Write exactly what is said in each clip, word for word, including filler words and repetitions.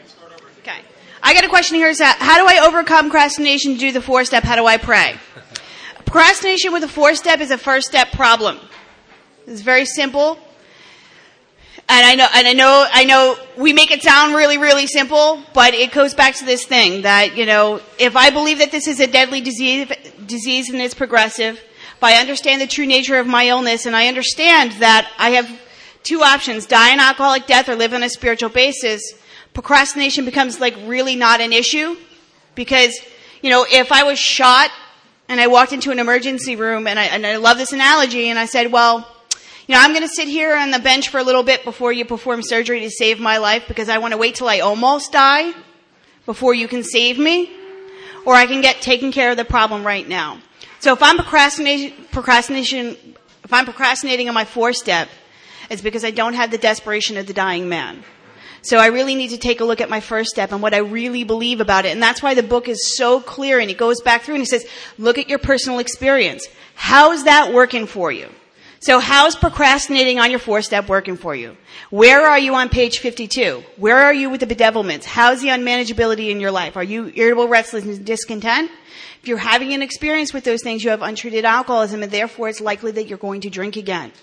Okay. I got a question here. So how do I overcome procrastination to do the four-step? How do I pray? Procrastination with a four-step is a first-step problem. It's very simple. And I know, and I know, I know we make it sound really, really simple, but it goes back to this thing that, you know, if I believe that this is a deadly disease, disease and it's progressive, if I understand the true nature of my illness and I understand that I have two options, die an alcoholic death or live on a spiritual basis, procrastination becomes like really not an issue. Because, you know, if I was shot and I walked into an emergency room and I, and I love this analogy and I said, well, you know, I'm going to sit here on the bench for a little bit before you perform surgery to save my life because I want to wait till I almost die before you can save me, or I can get taken care of the problem right now. So if I'm procrastinating, procrastination, if I'm procrastinating on my four step, it's because I don't have the desperation of the dying man. So I really need to take a look at my first step and what I really believe about it. And that's why the book is so clear, and it goes back through and it says, look at your personal experience. How's that working for you? So how's procrastinating on your four-step working for you? Where are you on page fifty-two? Where are you with the bedevilments? How's the unmanageability in your life? Are you irritable, restless, and discontent? If you're having an experience with those things, you have untreated alcoholism, and therefore it's likely that you're going to drink again.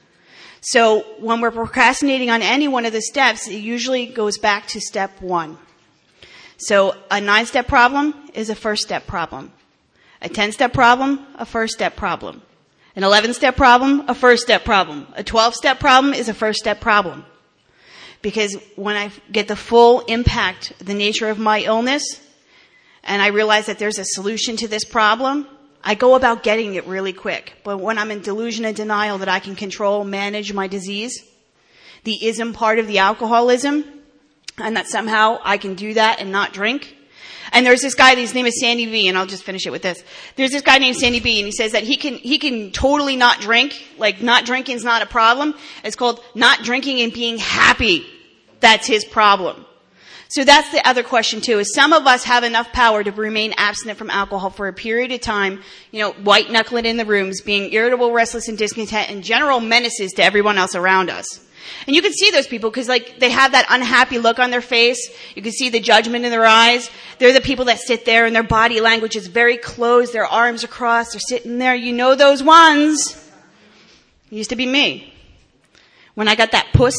So when we're procrastinating on any one of the steps, it usually goes back to step one. So a nine-step problem is a first-step problem. A ten-step problem, a first-step problem. An eleven-step problem, a first-step problem. A twelve-step problem is a first-step problem. Because when I get the full impact, the nature of my illness, and I realize that there's a solution to this problem, I go about getting it really quick. But when I'm in delusion and denial that I can control, manage my disease, the ism part of the alcoholism, and that somehow I can do that and not drink. And there's this guy, his name is Sandy V, and I'll just finish it with this. There's this guy named Sandy B, and he says that he can, he can totally not drink, like not drinking is not a problem. It's called not drinking and being happy. That's his problem. So that's the other question too, is some of us have enough power to remain abstinent from alcohol for a period of time, you know, white knuckling in the rooms, being irritable, restless, and discontent, and general menaces to everyone else around us. And you can see those people because like they have that unhappy look on their face. You can see the judgment in their eyes. They're the people that sit there and their body language is very closed. Their arms are crossed. They're sitting there. You know those ones. It used to be me when I got that puss.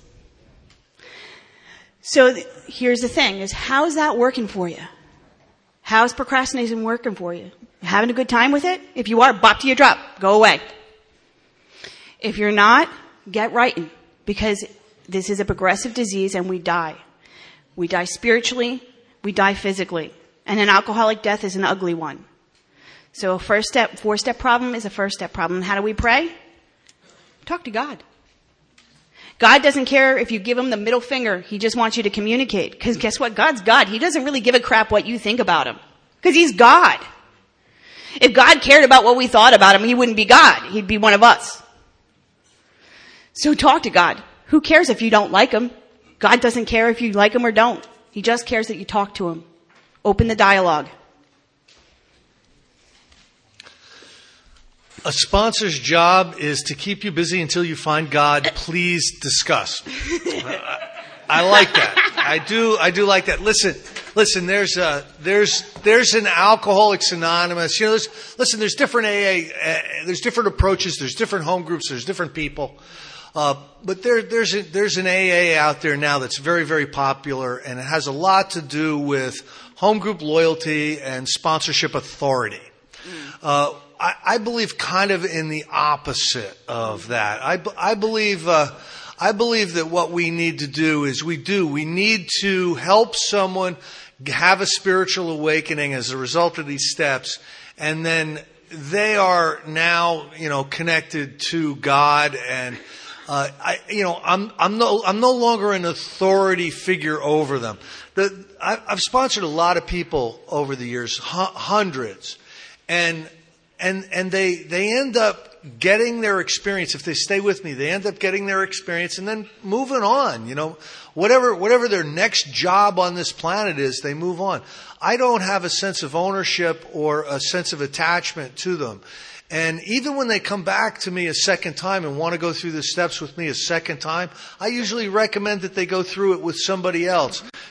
So th- here's the thing is how's that working for you? How's procrastination working for you? You having a good time with it? If you are, bop to your drop. Go away. If you're not, get writing. Because this is a progressive disease and we die. We die spiritually, we die physically. And an alcoholic death is an ugly one. So a first step, four step problem is a first step problem. How do we pray? Talk to God. God doesn't care if you give him the middle finger. He just wants you to communicate. Because guess what? God's God. He doesn't really give a crap what you think about him. Because he's God. If God cared about what we thought about him, he wouldn't be God. He'd be one of us. So talk to God. Who cares if you don't like him? God doesn't care if you like him or don't. He just cares that you talk to him. Open the dialogue. A sponsor's job is to keep you busy until you find God. Please discuss. I, I like that. I do. I do like that. Listen, listen. There's a there's there's an Alcoholics Anonymous. You know, there's, listen. There's different A A. Uh, there's different approaches. There's different home groups. There's different people. Uh, but there, there's a, there's an A A out there now that's very, very popular, and it has a lot to do with home group loyalty and sponsorship authority. Mm. Uh, I, I believe kind of in the opposite of that. I, I believe, uh, I believe that what we need to do is we do, we need to help someone have a spiritual awakening as a result of these steps, and then they are now, you know, connected to God and, Uh, I, you know, I'm, I'm no, I'm no longer an authority figure over them. The, I, I've sponsored a lot of people over the years, hu- hundreds, and, and, and they, they end up getting their experience. If they stay with me, they end up getting their experience and then moving on, you know, whatever, whatever their next job on this planet is, they move on. I don't have a sense of ownership or a sense of attachment to them. And even when they come back to me a second time and want to go through the steps with me a second time, I usually recommend that they go through it with somebody else.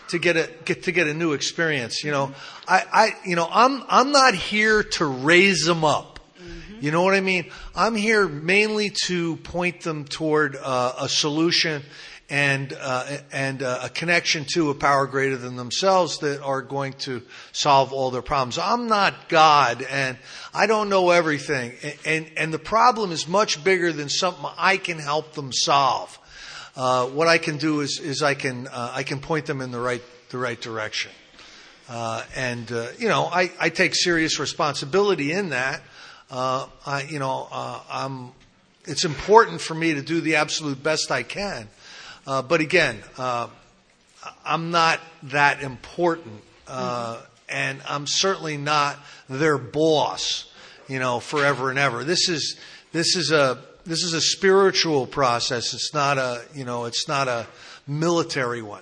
to get a get to get a new experience. You know, I, I you know I'm I'm not here to raise them up. You know what I mean? I'm here mainly to point them toward uh, a solution and uh, and uh, a connection to a power greater than themselves that are going to solve all their problems. I'm not God, and I don't know everything. And and, and the problem is much bigger than something I can help them solve. Uh, what I can do is is I can uh, I can point them in the right the right direction. Uh, and uh, you know, I, I take serious responsibility in that. Uh, I, you know, uh, I'm, it's important for me to do the absolute best I can. Uh, but again, uh, I'm not that important. Uh, and I'm certainly not their boss, you know, forever and ever. This is, this is a, this is a spiritual process. It's not a, you know, it's not a military one.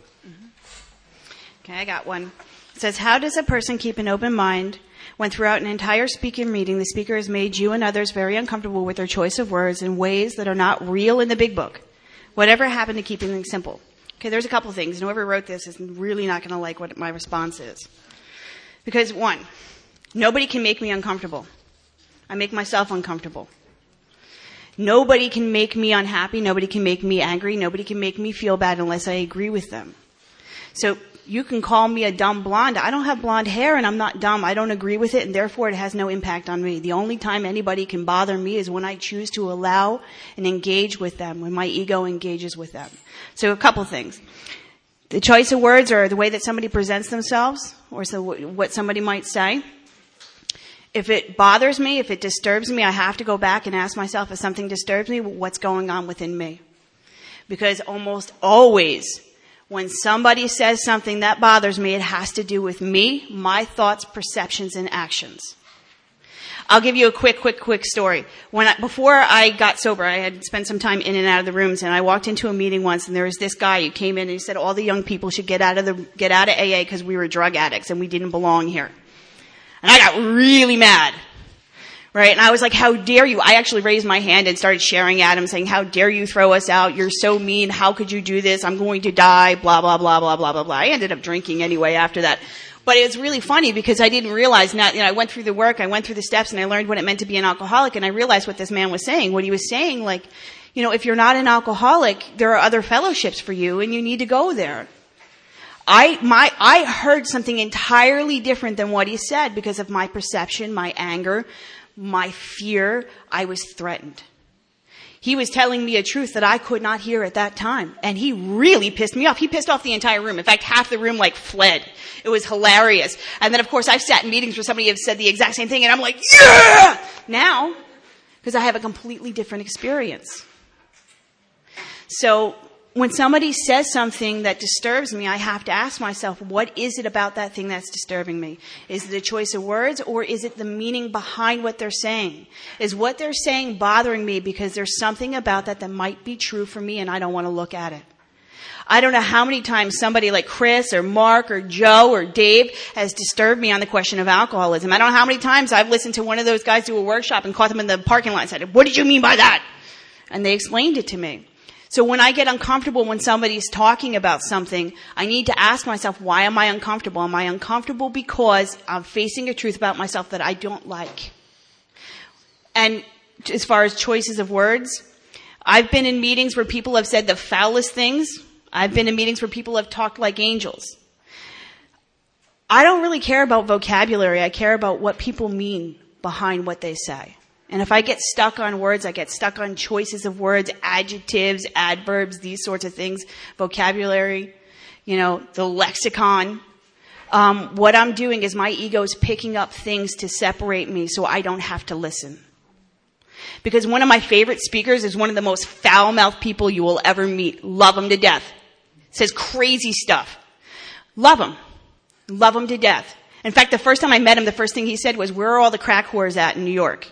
Okay, I got one. It says, how does a person keep an open mind when throughout an entire speaking meeting, the speaker has made you and others very uncomfortable with their choice of words in ways that are not real in the big book? Whatever happened to keeping things simple? Okay, there's a couple of things. And whoever wrote this is really not going to like what my response is. Because one, nobody can make me uncomfortable. I make myself uncomfortable. Nobody can make me unhappy. Nobody can make me angry. Nobody can make me feel bad unless I agree with them. So you can call me a dumb blonde. I don't have blonde hair and I'm not dumb. I don't agree with it and therefore it has no impact on me. The only time anybody can bother me is when I choose to allow and engage with them, when my ego engages with them. So a couple things. The choice of words or the way that somebody presents themselves or so what somebody might say. If it bothers me, if it disturbs me, I have to go back and ask myself if something disturbs me, what's going on within me? Because almost always when somebody says something that bothers me, it has to do with me, my thoughts, perceptions, and actions. I'll give you a quick, quick, quick story. When I, before I got sober, I had spent some time in and out of the rooms, and I walked into a meeting once, and there was this guy who came in and he said all the young people should get out of the get out of A A because we were drug addicts and we didn't belong here. And I got really mad. Right? And I was like, how dare you? I actually raised my hand and started sharing at him saying, how dare you throw us out? You're so mean. How could you do this? I'm going to die. Blah, blah, blah, blah, blah, blah, blah. I ended up drinking anyway after that. But it was really funny because I didn't realize now, you know, I went through the work, I went through the steps and I learned what it meant to be an alcoholic and I realized what this man was saying. What he was saying, like, you know, if you're not an alcoholic, there are other fellowships for you and you need to go there. I, my, I heard something entirely different than what he said because of my perception, my anger, my fear. I was threatened. He was telling me a truth that I could not hear at that time. And he really pissed me off. He pissed off the entire room. In fact, half the room like fled. It was hilarious. And then of course I've sat in meetings where somebody has said the exact same thing and I'm like, yeah! Now, because I have a completely different experience. So, when somebody says something that disturbs me, I have to ask myself, what is it about that thing that's disturbing me? Is it a choice of words or is it the meaning behind what they're saying? Is what they're saying bothering me because there's something about that that might be true for me and I don't want to look at it? I don't know how many times somebody like Chris or Mark or Joe or Dave has disturbed me on the question of alcoholism. I don't know how many times I've listened to one of those guys do a workshop and caught them in the parking lot and said, what did you mean by that? And they explained it to me. So when I get uncomfortable when somebody's talking about something, I need to ask myself, why am I uncomfortable? Am I uncomfortable because I'm facing a truth about myself that I don't like? And as far as choices of words, I've been in meetings where people have said the foulest things. I've been in meetings where people have talked like angels. I don't really care about vocabulary. I care about what people mean behind what they say. And if I get stuck on words, I get stuck on choices of words, adjectives, adverbs, these sorts of things, vocabulary, you know, the lexicon. Um, what I'm doing is my ego's picking up things to separate me so I don't have to listen. Because one of my favorite speakers is one of the most foul-mouthed people you will ever meet. Love him to death. Says crazy stuff. Love him. Love him to death. In fact, the first time I met him, the first thing he said was, where are all the crack whores at in New York?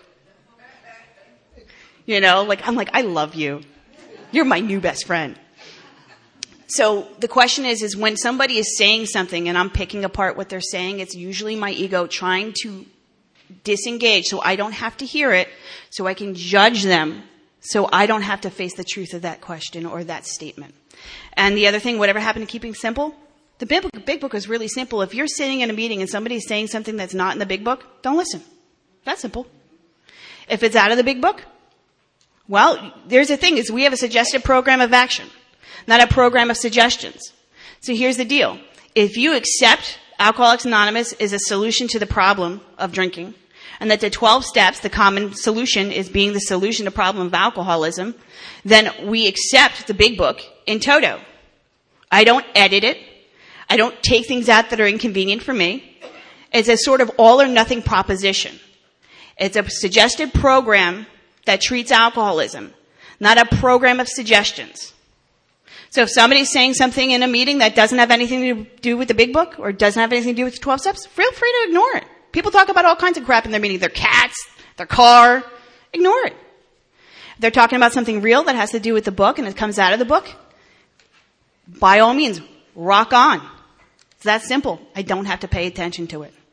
You know, like, I'm like, I love you. You're my new best friend. So the question is, is when somebody is saying something and I'm picking apart what they're saying, it's usually my ego trying to disengage so I don't have to hear it, so I can judge them, so I don't have to face the truth of that question or that statement. And the other thing, whatever happened to keeping simple? The big book, big book is really simple. If you're sitting in a meeting and somebody's saying something that's not in the big book, don't listen. That's simple. If it's out of the big book, well, there's the thing is we have a suggested program of action, not a program of suggestions. So here's the deal. If you accept Alcoholics Anonymous is a solution to the problem of drinking, and that the twelve steps, the common solution is being the solution to the problem of alcoholism, then we accept the big book in toto. I don't edit it. I don't take things out that are inconvenient for me. It's a sort of all or nothing proposition. It's a suggested program that treats alcoholism, not a program of suggestions. So if somebody's saying something in a meeting that doesn't have anything to do with the big book or doesn't have anything to do with the twelve steps, feel free to ignore it. People talk about all kinds of crap in their meeting, their cats, their car. Ignore it. If they're talking about something real that has to do with the book and it comes out of the book, by all means, rock on. It's that simple. I don't have to pay attention to it.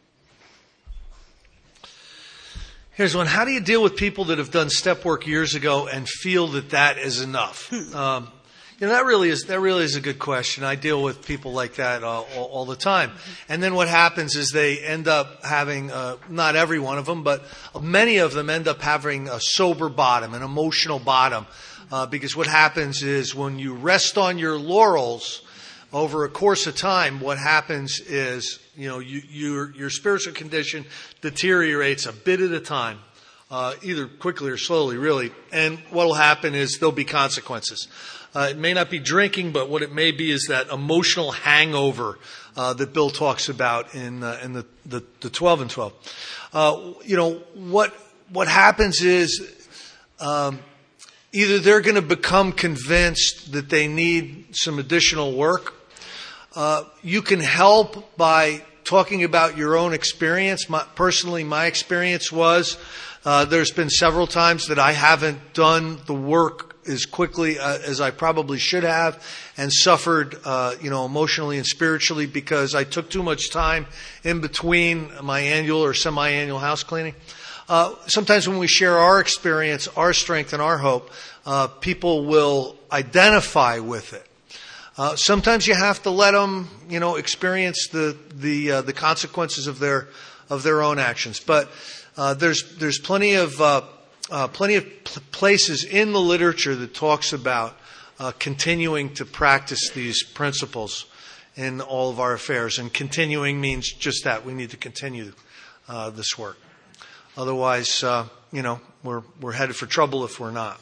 Here's one. How do you deal with people that have done step work years ago and feel that that is enough? Um, you know, that really is that really is a good question. I deal with people like that uh, all, all the time. And then what happens is they end up having, uh, not every one of them, but many of them end up having a sober bottom, an emotional bottom. Uh, because what happens is when you rest on your laurels over a course of time, what happens is, you know, you, your, your spiritual condition deteriorates a bit at a time, uh, either quickly or slowly, really. And what will happen is there'll be consequences. Uh, it may not be drinking, but what it may be is that emotional hangover uh, that Bill talks about in uh, in the, the, the twelve and twelve. Uh, you know, what what happens is um, either they're going to become convinced that they need some additional work. Uh, you can help by talking about your own experience. My, personally, my experience was uh, there's been several times that I haven't done the work as quickly uh, as I probably should have and suffered, uh, you know, emotionally and spiritually because I took too much time in between my annual or semi-annual house cleaning. Uh, sometimes when we share our experience, our strength, and our hope, uh, people will identify with it. Uh, sometimes you have to let them, you know, experience the the uh, the consequences of their of their own actions. But uh, there's there's plenty of uh, uh, plenty of pl- places in the literature that talks about uh, continuing to practice these principles in all of our affairs. And continuing means just that. We need to continue uh, this work. Otherwise, uh, you know, we're we're headed for trouble if we're not.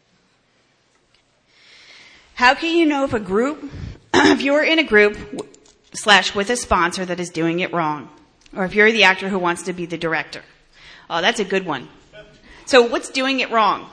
How can you know if a group, if you're in a group slash with a sponsor that is doing it wrong, or if you're the actor who wants to be the director? Oh, that's a good one. So what's doing it wrong?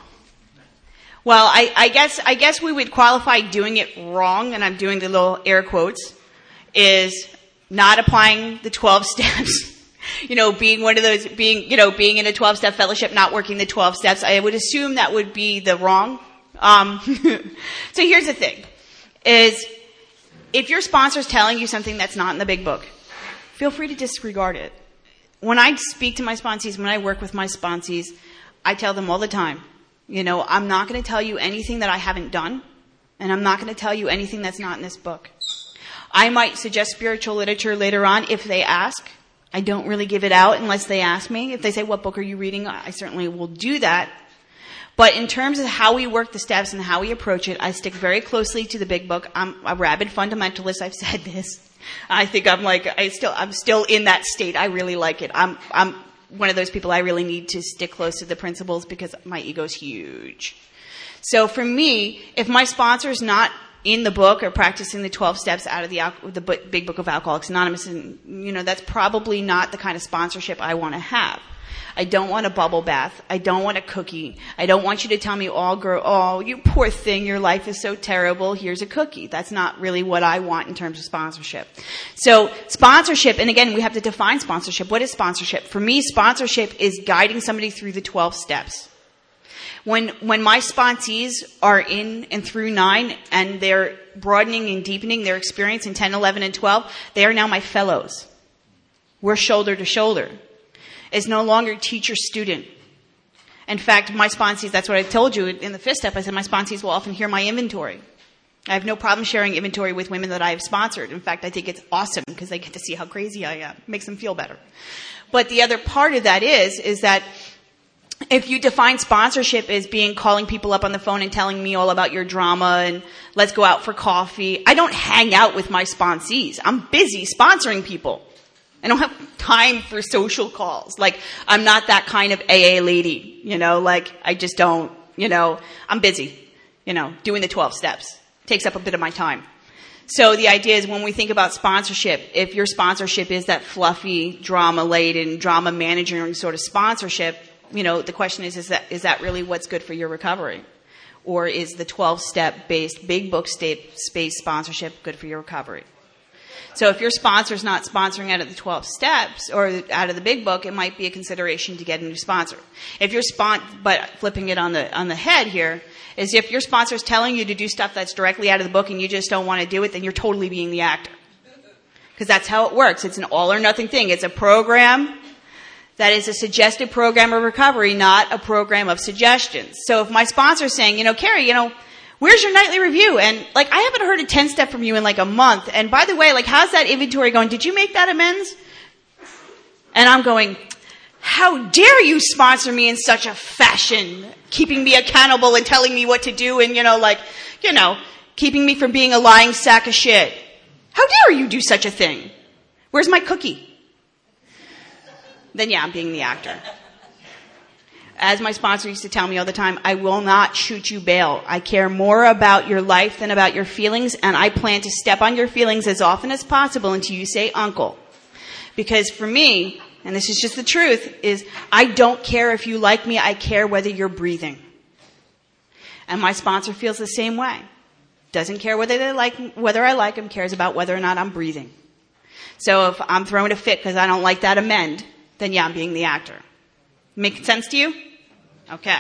Well, I, I guess I guess we would qualify doing it wrong, and I'm doing the little air quotes, is not applying the twelve steps. You know, being one of those, being, you know, being in a twelve-step fellowship, not working the twelve steps. I would assume that would be the wrong. Um, so here's the thing, is if your sponsor's telling you something that's not in the big book, feel free to disregard it. When I speak to my sponsees, when I work with my sponsees, I tell them all the time, you know, I'm not going to tell you anything that I haven't done, and I'm not going to tell you anything that's not in this book. I might suggest spiritual literature later on if they ask. I don't really give it out unless they ask me. If they say, what book are you reading? I certainly will do that. But in terms of how we work the steps and how we approach it, I stick very closely to the big book. I'm a rabid fundamentalist. I've said this. I think I'm like, I still, I'm still in that state. I really like it. I'm, I'm one of those people I really need to stick close to the principles because my ego's huge. So for me, if my sponsor's not in the book or practicing the twelve steps out of the, the big book of Alcoholics Anonymous, and, you know, that's probably not the kind of sponsorship I want to have. I don't want a bubble bath. I don't want a cookie. I don't want you to tell me, oh, girl, oh, you poor thing, your life is so terrible. Here's a cookie. That's not really what I want in terms of sponsorship. So sponsorship, and again, we have to define sponsorship. What is sponsorship? For me, sponsorship is guiding somebody through the twelve steps. When, when my sponsees are in and through nine and they're broadening and deepening their experience in ten, eleven, and twelve, they are now my fellows. We're shoulder to shoulder. It's no longer teacher-student. In fact, my sponsees, that's what I told you in the fifth step, I said my sponsees will often hear my inventory. I have no problem sharing inventory with women that I have sponsored. In fact, I think it's awesome because they get to see how crazy I am. It makes them feel better. But the other part of that is, is that if you define sponsorship as being calling people up on the phone and telling me all about your drama and let's go out for coffee, I don't hang out with my sponsees. I'm busy sponsoring people. I don't have time for social calls. Like, I'm not that kind of A A lady, you know, like, I just don't, you know, I'm busy, you know, doing the twelve steps. Takes up a bit of my time. So the idea is when we think about sponsorship, if your sponsorship is that fluffy, drama-laden, drama managing sort of sponsorship, you know, the question is, is that, is that really what's good for your recovery? Or is the twelve-step based big book space sponsorship good for your recovery? So if your sponsor's not sponsoring out of the twelve steps or out of the big book, it might be a consideration to get a new sponsor. If you're spon- but flipping it on the, on the head here, is if your sponsor's telling you to do stuff that's directly out of the book and you just don't want to do it, then you're totally being the actor. Because that's how it works. It's an all or nothing thing. It's a program that is a suggested program of recovery, not a program of suggestions. So if my sponsor's saying, you know, Carrie, you know, where's your nightly review? And like, I haven't heard a ten step from you in like a month. And by the way, like, how's that inventory going? Did you make that amends? And I'm going, how dare you sponsor me in such a fashion, keeping me accountable and telling me what to do and, you know, like, you know, keeping me from being a lying sack of shit. How dare you do such a thing? Where's my cookie? Then yeah, I'm being the actor. As my sponsor used to tell me all the time, I will not shoot you bail. I care more about your life than about your feelings, and I plan to step on your feelings as often as possible until you say uncle. Because for me, and this is just the truth, is I don't care if you like me, I care whether you're breathing. And my sponsor feels the same way. Doesn't care whether they like whether I like him, cares about whether or not I'm breathing. So if I'm throwing a fit because I don't like that amend, then yeah, I'm being the actor. Make sense to you? Okay.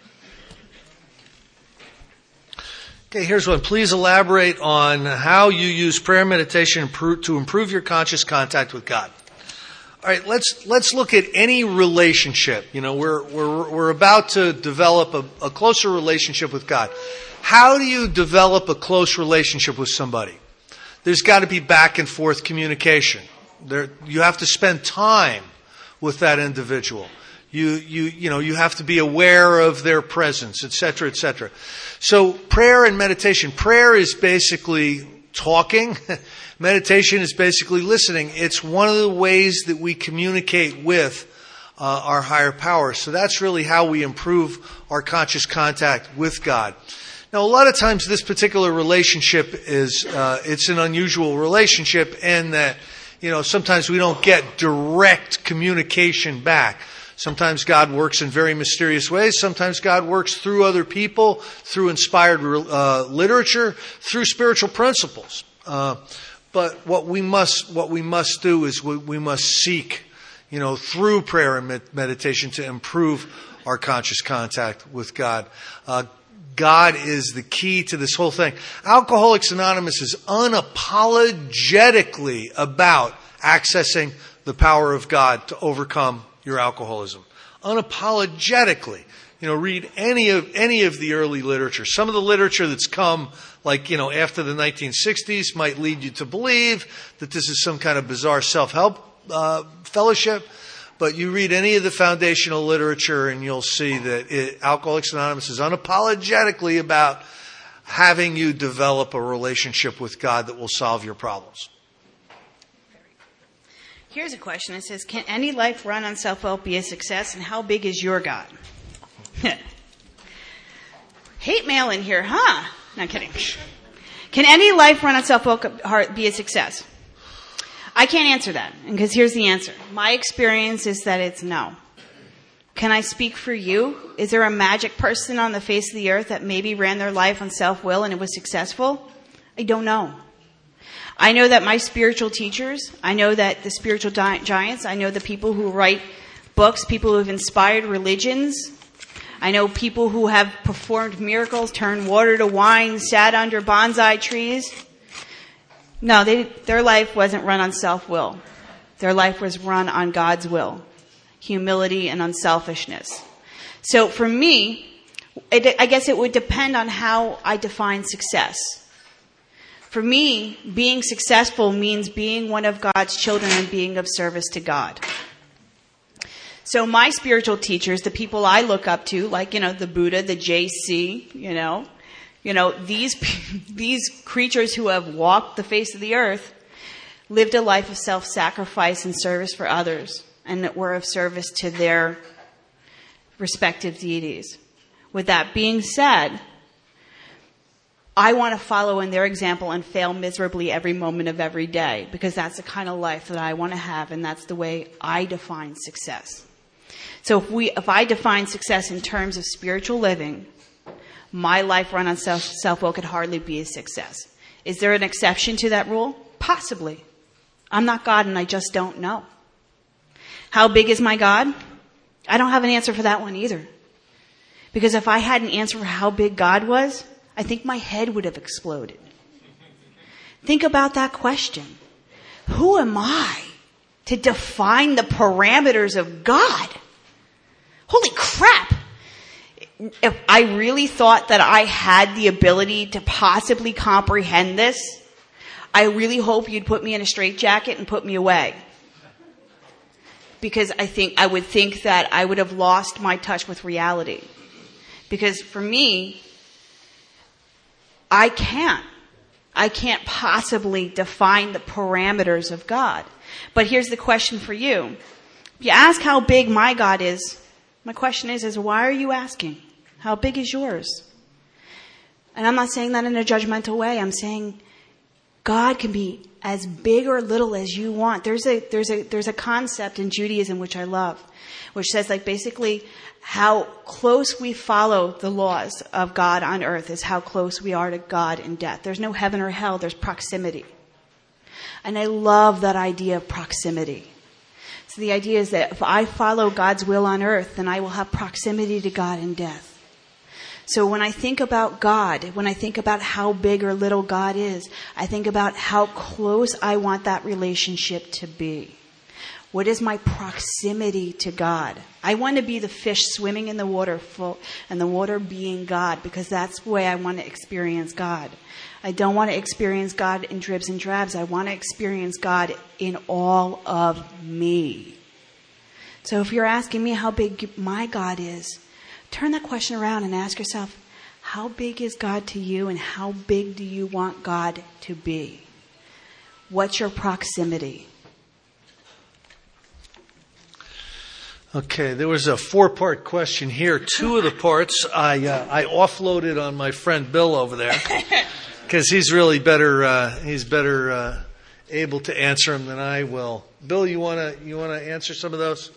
Okay, here's one. Please elaborate on how you use prayer and meditation to improve your conscious contact with God. All right, let's let's look at any relationship. You know, we're we're we're about to develop a, a closer relationship with God. How do you develop a close relationship with somebody? There's got to be back and forth communication. There, you have to spend time with that individual. You, you, you know, you have to be aware of their presence, et cetera, et cetera. So prayer and meditation. Prayer is basically talking. Meditation is basically listening. It's one of the ways that we communicate with uh, our higher power. So that's really how we improve our conscious contact with God. Now, a lot of times this particular relationship is, uh, it's an unusual relationship in that, you know, sometimes we don't get direct communication back. Sometimes God works in very mysterious ways. Sometimes God works through other people, through inspired uh, literature, through spiritual principles. Uh, but what we must, what we must do is we, we must seek, you know, through prayer and med- meditation to improve our conscious contact with God. Uh, God is the key to this whole thing. Alcoholics Anonymous is unapologetically about accessing the power of God to overcome your alcoholism. Unapologetically. You know, read any of any of the early literature. Some of the literature that's come, like, you know, after the nineteen sixties might lead you to believe that this is some kind of bizarre self-help uh, fellowship. But you read any of the foundational literature and you'll see that it, Alcoholics Anonymous is unapologetically about having you develop a relationship with God that will solve your problems. Here's a question. It says, can any life run on self-help be a success, and how big is your God? Hate mail in here, huh? Not kidding. Can any life run on self-help be a success? I can't answer that, because here's the answer. My experience is that it's no. Can I speak for you? Is there a magic person on the face of the earth that maybe ran their life on self-will and it was successful? I don't know. I know that my spiritual teachers, I know that the spiritual di- giants, I know the people who write books, people who have inspired religions, I know people who have performed miracles, turned water to wine, sat under bonsai trees. No, they, their life wasn't run on self-will. Their life was run on God's will, humility and unselfishness. So for me, it, I guess it would depend on how I define success. For me, being successful means being one of God's children and being of service to God. So my spiritual teachers, the people I look up to, like, you know, the Buddha, the J C, you know, you know, these, these creatures who have walked the face of the earth lived a life of self-sacrifice and service for others, and that were of service to their respective deities. With that being said, I want to follow in their example and fail miserably every moment of every day, because that's the kind of life that I want to have, and that's the way I define success. So if we, if I define success in terms of spiritual living, my life run on self, self-will could hardly be a success. Is there an exception to that rule? Possibly. I'm not God, and I just don't know. How big is my God? I don't have an answer for that one either. Because if I had an answer for how big God was, I think my head would have exploded. Think about that question. Who am I to define the parameters of God? Holy crap! If I really thought that I had the ability to possibly comprehend this, I really hope you'd put me in a straitjacket and put me away. Because I think, I would think that I would have lost my touch with reality. Because for me, I can't. I can't possibly define the parameters of God. But here's the question for you. If you ask how big my God is, my question is, is why are you asking? How big is yours? And I'm not saying that in a judgmental way. I'm saying God can be as big or little as you want. There's a, there's a, there's a concept in Judaism which I love, which says like basically how close we follow the laws of God on earth is how close we are to God in death. There's no heaven or hell. There's proximity. And I love that idea of proximity. So the idea is that if I follow God's will on earth, then I will have proximity to God in death. So when I think about God, when I think about how big or little God is, I think about how close I want that relationship to be. What is my proximity to God? I want to be the fish swimming in the water full, and the water being God, because that's the way I want to experience God. I don't want to experience God in dribs and drabs. I want to experience God in all of me. So if you're asking me how big my God is, turn that question around and ask yourself, how big is God to you, and how big do you want God to be? What's your proximity? Okay, there was a four-part question here. Two of the parts I uh, I offloaded on my friend Bill over there because he's really better. Uh, he's better uh, able to answer them than I will. Bill, you wanna you wanna answer some of those?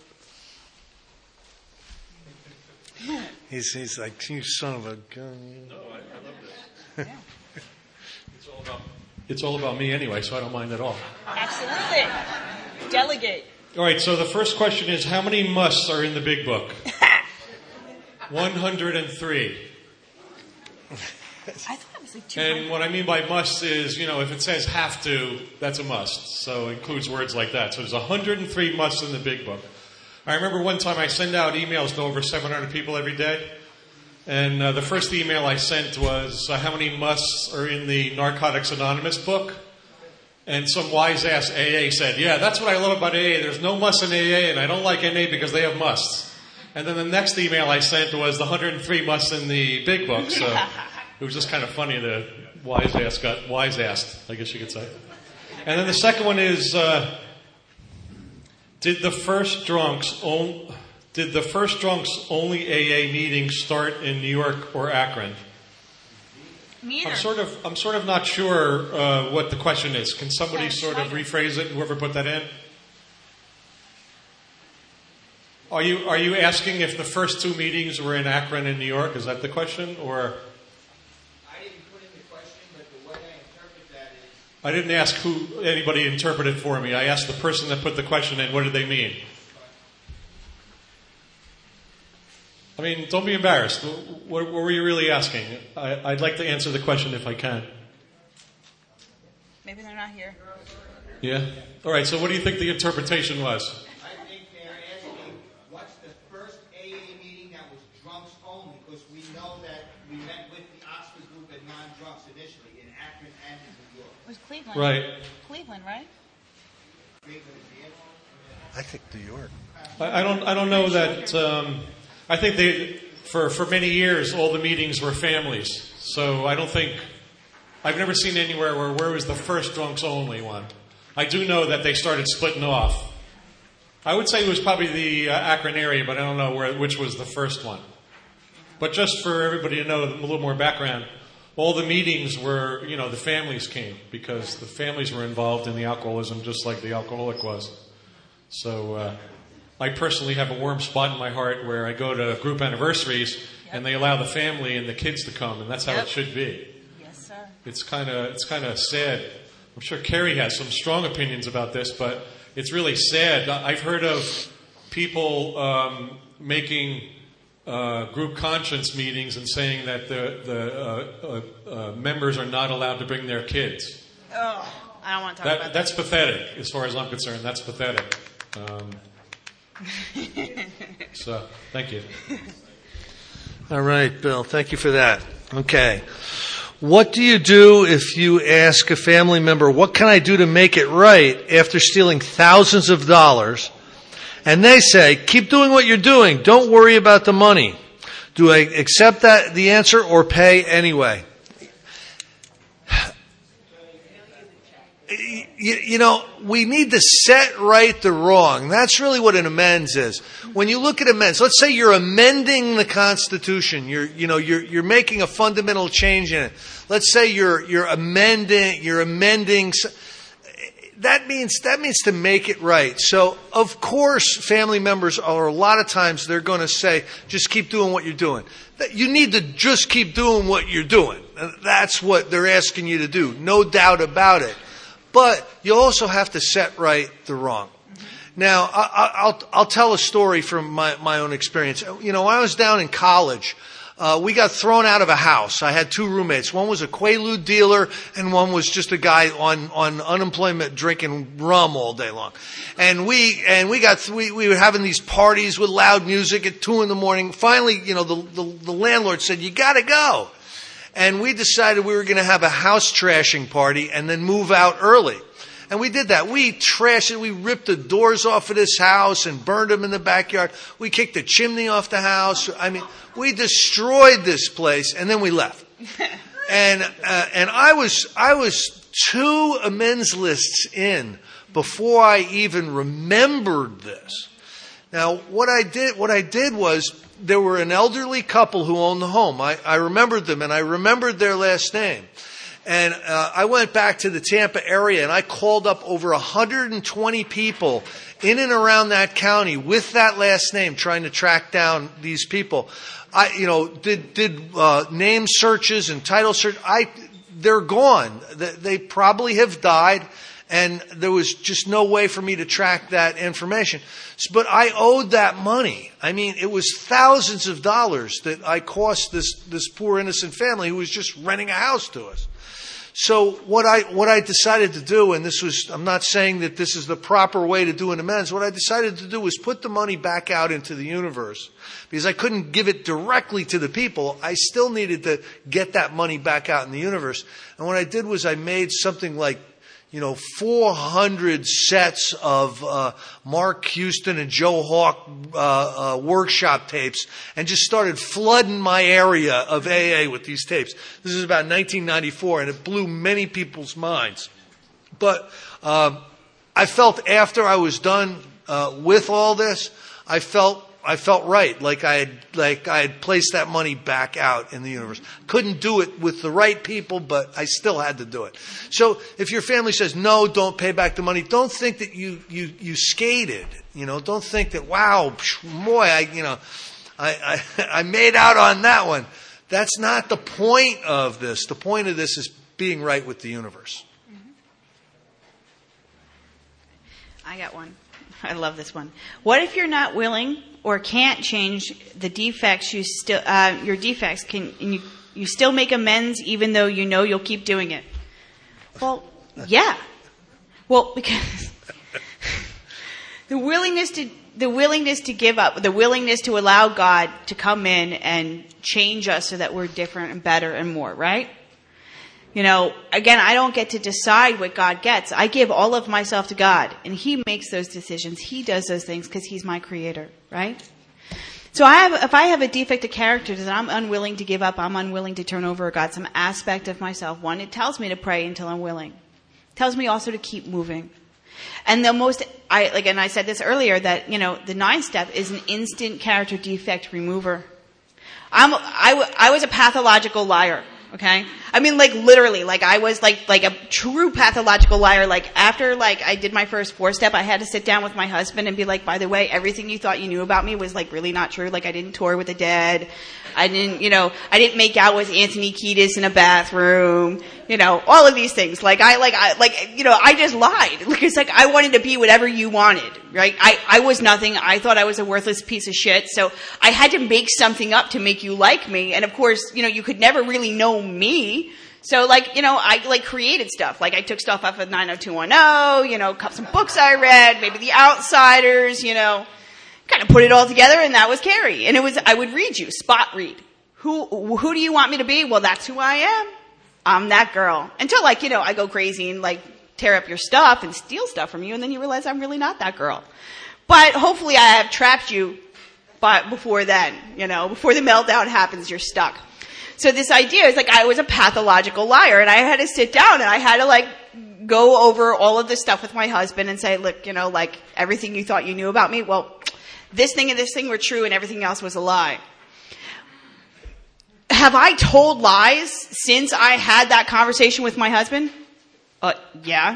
He's he's like, you son of a gun. No, I, I love this. Yeah. It's all about it's all about me anyway, so I don't mind at all. Absolutely. Delegate. All right, so the first question is, how many musts are in the big book? one hundred three. I thought it was like two hundred. And what I mean by must is, you know, if it says have to, that's a must. So it includes words like that. So there's one hundred three musts in the big book. I remember one time I send out emails to over seven hundred people every day. And uh, the first email I sent was, uh, how many musts are in the Narcotics Anonymous book? And some wise-ass A A said, yeah, that's what I love about A A. There's no musts in A A, and I don't like N A because they have musts. And then the next email I sent was the one hundred three musts in the big book. So it was just kind of funny the wise-ass got wise-assed, I guess you could say. And then the second one is, uh, did the first drunks on, did the first drunks only A A meeting start in New York or Akron? Neither. I'm sort of, I'm sort of not sure uh, what the question is. Can somebody Yeah, sort of rephrase it? Whoever put that in. Are you are you asking if the first two meetings were in Akron and New York? Is that the question, or? I didn't put in the question, but the way I interpret that is. I didn't ask who anybody interpreted for me. I asked the person that put the question in. What did they mean? I mean, don't be embarrassed. What, what were you really asking? I, I'd like to answer the question if I can. Maybe they're not here. Yeah? All right, so what do you think the interpretation was? I think they're asking, what's the first A A meeting that was drunks only? Because we know that we met with the Oxford group and non-drunks initially in Akron and in New York. Cleveland. Right. Cleveland, right? I think New York. I, I don't. I don't know that. Um, I think they for for many years all the meetings were families. So I don't think I've never seen anywhere where where was the first drunks only one. I do know that they started splitting off. I would say it was probably the uh, Akron area, but I don't know where which was the first one. But just for everybody to know a little more background, all the meetings were, you know, the families came because the families were involved in the alcoholism just like the alcoholic was. So uh, I personally have a warm spot in my heart where I go to group anniversaries yep. and they allow the family and the kids to come, and that's how yep. it should be. Yes, sir. It's kind of it's kind of sad. I'm sure Kerry has some strong opinions about this, but it's really sad. I've heard of people um, making uh, group conscience meetings and saying that the, the uh, uh, uh, members are not allowed to bring their kids. Oh, I don't want to talk that, about that. That's pathetic, as far as I'm concerned. That's pathetic. Um, so, thank you. All right, Bill. Thank you for that. Okay. What do you do if you ask a family member, what can I do to make it right after stealing thousands of dollars? And they say, keep doing what you're doing. Don't worry about the money. Do I accept that the answer or pay anyway? You, you know, we need to set right the wrong. That's really what an amends is. When you look at amends, let's say you're amending the Constitution. You're, you know, you're, you're making a fundamental change in it. Let's say you're, you're amending, you're amending. That means, that means to make it right. So, of course, family members are a lot of times they're going to say, just keep doing what you're doing. You need to just keep doing what you're doing. That's what they're asking you to do. No doubt about it. But you also have to set right the wrong. Now, I, I'll, I'll tell a story from my, my own experience. You know, when I was down in college, uh, we got thrown out of a house. I had two roommates. One was a Quaalude dealer, and one was just a guy on, on unemployment drinking rum all day long. And we, and we got, we, we were having these parties with loud music at two in the morning. Finally, you know, the, the, the landlord said, you gotta go. And we decided we were going to have a house trashing party and then move out early. And we did that. We trashed it. We ripped the doors off of this house and burned them in the backyard. We kicked the chimney off the house. I mean, we destroyed this place, and then we left. And uh, and I was I was two amends lists in before I even remembered this. Now, what I did what I did was, there were an elderly couple who owned the home. I, I remembered them, and I remembered their last name. And uh, I went back to the Tampa area, and I called up over one hundred twenty people in and around that county with that last name, trying to track down these people. I, you know, did did uh, name searches and title search. I, they're gone. They, they probably have died. And there was just no way for me to track that information. But I owed that money. I mean, it was thousands of dollars that I cost this, this poor innocent family who was just renting a house to us. So what I, what I decided to do, and this was, I'm not saying that this is the proper way to do an amends. What I decided to do was put the money back out into the universe. Because I couldn't give it directly to the people. I still needed to get that money back out in the universe. And what I did was I made something like, you know, four hundred sets of uh, Mark Houston and Joe Hawk uh, uh, workshop tapes, and just started flooding my area of A A with these tapes. This is about nineteen ninety-four, and it blew many people's minds. But uh, I felt after I was done uh, with all this, I felt I felt right, like I had like I had placed that money back out in the universe. Couldn't do it with the right people, but I still had to do it. So if your family says no, don't pay back the money, don't think that you you you skated. You know, don't think that wow, boy, I you know, I I, I made out on that one. That's not the point of this. The point of this is being right with the universe. I got one. I love this one. What if you're not willing or can't change the defects you still uh, your defects can and you you still make amends even though you know you'll keep doing it? Well, yeah. Well, because the willingness to the willingness to give up, the willingness to allow God to come in and change us so that we're different and better and more, right? You know, again, I don't get to decide what God gets. I give all of myself to God, and He makes those decisions. He does those things because He's my creator, right? So I have, if I have a defect of character that I'm unwilling to give up, I'm unwilling to turn over to God, some aspect of myself, one, it tells me to pray until I'm willing. It tells me also to keep moving. And the most, I, like, and I said this earlier, that, you know, the nine step is an instant character defect remover. I'm, I, I was a pathological liar. Okay? I mean, like, literally, like, I was like, like a true pathological liar. Like, after, like, I did my first four step, I had to sit down with my husband and be like, by the way, everything you thought you knew about me was, like, really not true. Like, I didn't tour with the dead. I didn't, you know, I didn't make out with Anthony Kiedis in a bathroom. You know, all of these things. Like, I, like, I, like, you know, I just lied. Like, it's like, I wanted to be whatever you wanted, right? I, I was nothing. I thought I was a worthless piece of shit. So I had to make something up to make you like me. And of course, you know, you could never really know me. So, like, you know, I, like, created stuff. Like, I took stuff off of nine oh two one oh, you know, some books I read, maybe The Outsiders, you know, kind of put it all together, and that was Carrie. And it was, I would read you, spot read. Who, who do you want me to be? Well, that's who I am. I'm that girl. Until, like, you know, I go crazy and, like, tear up your stuff and steal stuff from you, and then you realize I'm really not that girl. But hopefully I have trapped you, but before then, you know, before the meltdown happens, you're stuck. So this idea is, like, I was a pathological liar, and I had to sit down and I had to, like, go over all of this stuff with my husband and say, look, you know, like, everything you thought you knew about me, well, this thing and this thing were true and everything else was a lie. Have I told lies since I had that conversation with my husband? Uh, yeah.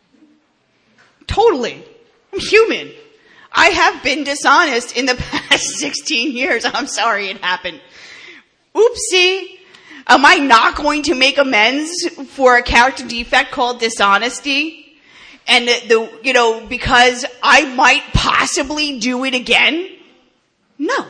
Totally. I'm human. I have been dishonest in the past sixteen years. I'm sorry it happened. Oopsie. Am I not going to make amends for a character defect called dishonesty? And the, you know, because I might possibly do it again? No.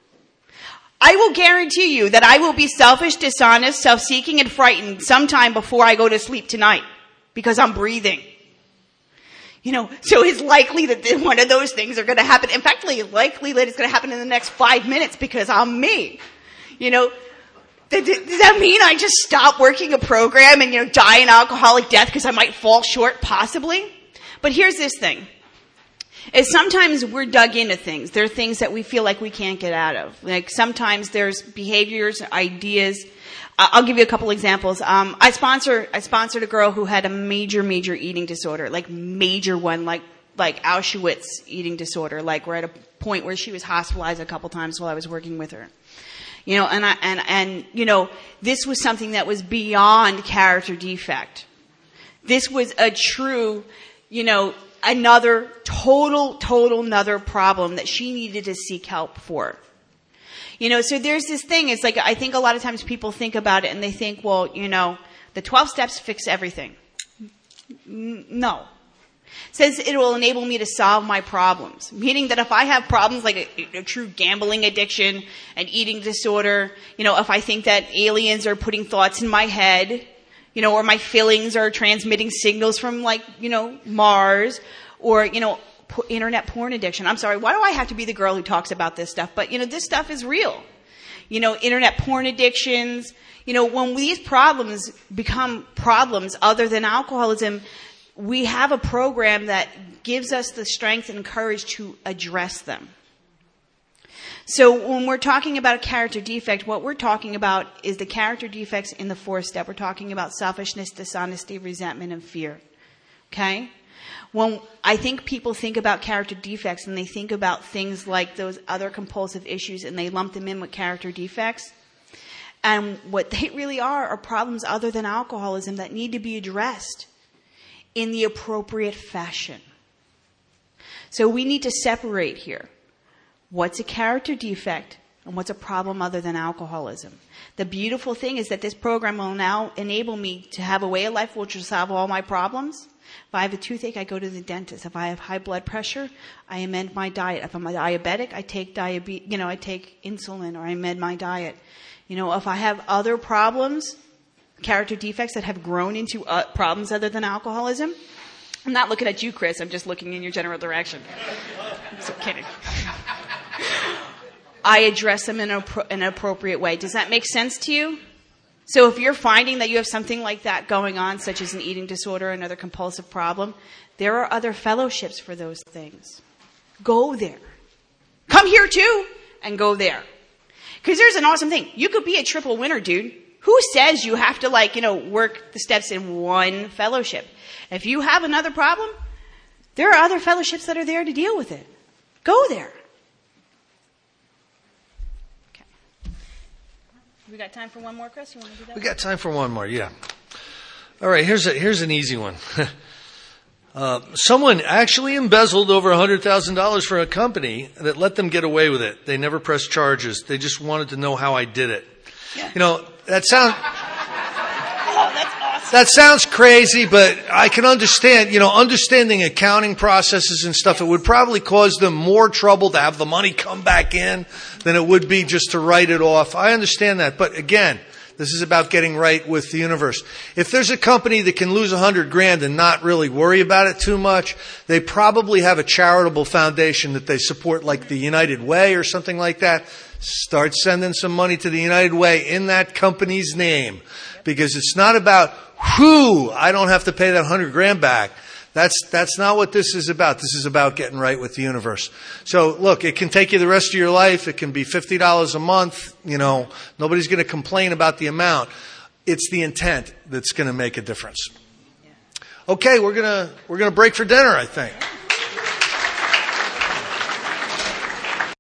I will guarantee you that I will be selfish, dishonest, self-seeking, and frightened sometime before I go to sleep tonight because I'm breathing. You know, so it's likely that one of those things are going to happen. In fact, it's likely that it's going to happen in the next five minutes because I'm me. You know, does that mean I just stop working a program and, you know, die an alcoholic death because I might fall short? Possibly. But here's this thing. Is sometimes we're dug into things. There are things that we feel like we can't get out of. Like sometimes there's behaviors, ideas. Uh, I'll give you a couple examples. Um, I sponsor, I sponsored a girl who had a major, major eating disorder, like major one, like, like Auschwitz eating disorder. Like we're at a point where she was hospitalized a couple times while I was working with her. You know, and I, and, and, you know, this was something that was beyond character defect. This was a true, you know, another total, total another problem that she needed to seek help for. You know, so there's this thing, it's like, I think a lot of times people think about it and they think, well, you know, the twelve steps fix everything. N- no. It says it will enable me to solve my problems. Meaning that if I have problems like a, a true gambling addiction, an eating disorder, you know, if I think that aliens are putting thoughts in my head, you know, or my feelings are transmitting signals from, like, you know, Mars, or, you know, po- internet porn addiction. I'm sorry, why do I have to be the girl who talks about this stuff? But, you know, this stuff is real. You know, internet porn addictions, you know, when these problems become problems other than alcoholism, we have a program that gives us the strength and courage to address them. So when we're talking about a character defect, what we're talking about is the character defects in the fourth step. We're talking about selfishness, dishonesty, resentment, and fear. Okay? When I think people think about character defects and they think about things like those other compulsive issues and they lump them in with character defects. And what they really are are problems other than alcoholism that need to be addressed in the appropriate fashion. So we need to separate here. What's a character defect and what's a problem other than alcoholism? The beautiful thing is that this program will now enable me to have a way of life which will solve all my problems. If I have a toothache, I go to the dentist. If I have high blood pressure, I amend my diet. If I'm a diabetic, I take diabetes, you know, I take insulin or I amend my diet. You know, if I have other problems, character defects that have grown into uh, problems other than alcoholism, I'm not looking at you, Chris. I'm just looking in your general direction. I'm so kidding. I address them in, a, in an appropriate way. Does that make sense to you? So if you're finding that you have something like that going on, such as an eating disorder, another compulsive problem, there are other fellowships for those things. Go there. Come here too, and go there. Because there's an awesome thing. You could be a triple winner, dude. Who says you have to, like, you know, work the steps in one fellowship? If you have another problem, there are other fellowships that are there to deal with it. Go there. Okay. We got time for one more, Chris? You want to do that? We got time for one more, yeah. All right, here's a, here's an easy one. uh, someone actually embezzled over one hundred thousand dollars for a company that let them get away with it. They never pressed charges. They just wanted to know how I did it. Yeah. You know, that sounds... Oh, that's awesome. That sounds crazy, but I can understand, you know, understanding accounting processes and stuff, it would probably cause them more trouble to have the money come back in than it would be just to write it off. I understand that. But again, this is about getting right with the universe. If there's a company that can lose a hundred grand and not really worry about it too much, they probably have a charitable foundation that they support, like the United Way or something like that. Start sending some money to the United Way in that company's name, because it's not about, whew, I don't have to pay that hundred grand back. That's, that's not what this is about. This is about getting right with the universe. So look, it can take you the rest of your life. It can be fifty dollars a month. You know, nobody's going to complain about the amount. It's the intent that's going to make a difference. Okay, we're going to, we're going to break for dinner, I think.